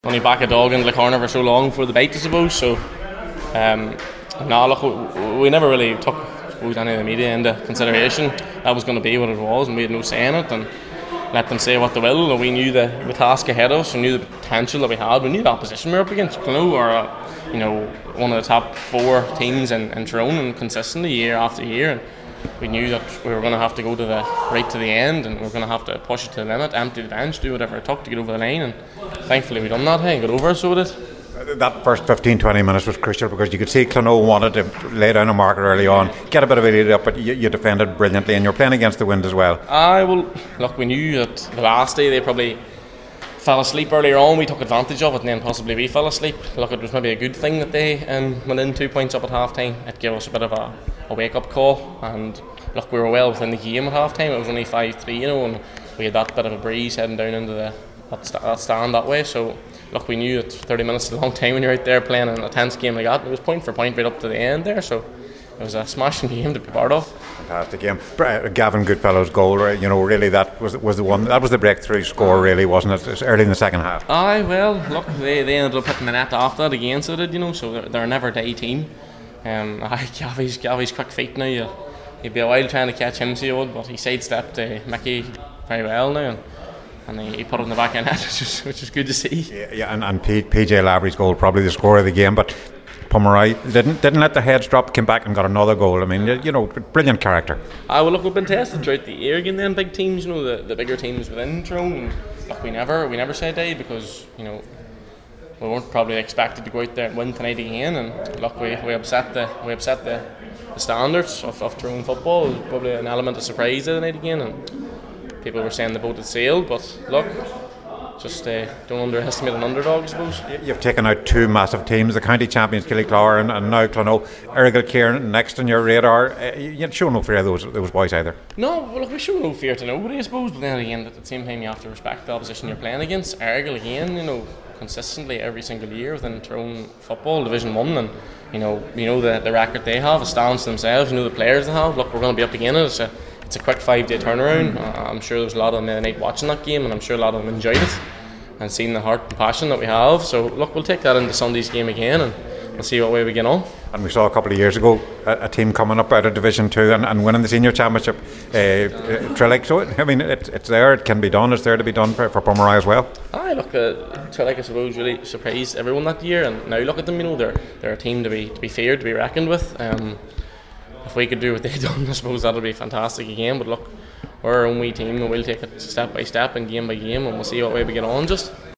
Only back a dog into the corner for so long for the bite, I suppose. So, look, we never really took, I suppose, any of the media into consideration. That was going to be what it was, and we had no say in it. And let them say what they will. We knew the task ahead of us. We knew the potential that we had. We knew the opposition we were up against. Or one of the top 4 teams in Tyrone, and consistently year after year. And we knew that we were going to have to go right to the end, and we were going to have to push it to the limit, empty the bench, do whatever it took to get over the line. And thankfully we done that, and got over it, so we did. That first 15-20 minutes was crucial because you could see Clonode wanted to lay down a marker early on, get a bit of a lead up, but you defended brilliantly, and you're playing against the wind as well. Look, we knew that the last day they probably fell asleep earlier on. We took advantage of it, and then possibly we fell asleep. Look, it was maybe a good thing that they went in 2 points up at half time. It gave us a bit of a wake up call, and look, we were well within the game at half time. It was only 5-3, and we had that bit of a breeze heading down into that stand that way. So look, we knew that 30 minutes is a long time when you're out there playing in a tense game like that. It was point for point right up to the end there, so it was a smashing game to be part of. Fantastic game. Gavin Goodfellow's goal, really that was the one. That was the breakthrough score, really, wasn't it? It was early in the second half. Well, look, they ended up hitting the net after that again, so they did, so they're a never die team. Gavy's quick feet now. He'd be a while trying to catch him, so he would, but he sidestepped Mickey very well now, and he put it in the back of the net, which is good to see. Yeah, and PJ Lavery's goal, probably the score of the game, but Pomeroy didn't let the heads drop, came back and got another goal. I mean, brilliant character. Well, look, we've been tested throughout the year again. Then big teams, the bigger teams within Tyrone. And look, we never say die because we weren't probably expected to go out there and win tonight again. And look, we upset the standards of Tyrone football. It was probably an element of surprise tonight again, and people were saying the boat had sailed. But look, just don't underestimate an underdog, I suppose. You've taken out 2 massive teams, the county champions Killyclare and now Clonode. Errigal Kieran next on your radar. You show no fear of those boys either. No, well, look, we show no fear to nobody, I suppose. But then again, at the same time, you have to respect the opposition you're playing against. Errigal again, consistently every single year within Tyrone football, Division 1, and the record they have, it stands to themselves. The players they have. Look, we're going to be up again. It's a quick 5-day turnaround. I'm sure there's a lot of them in the night watching that game, and I'm sure a lot of them enjoyed it and seen the heart and passion that we have. So look, we'll take that into Sunday's game again, and we'll see what way we get on. And we saw a couple of years ago a team coming up out of Division 2 and winning the senior championship, Trillick. So I mean, it's there, it can be done. It's there to be done for Pomeroy as well. Look, Trillick, I suppose, really surprised everyone that year, and now look at them. They're a team to be feared, to be reckoned with. If we could do what they've done, I suppose that'll be fantastic again. But look, we're our own wee team, and we'll take it step by step and game by game, and we'll see what way we get on.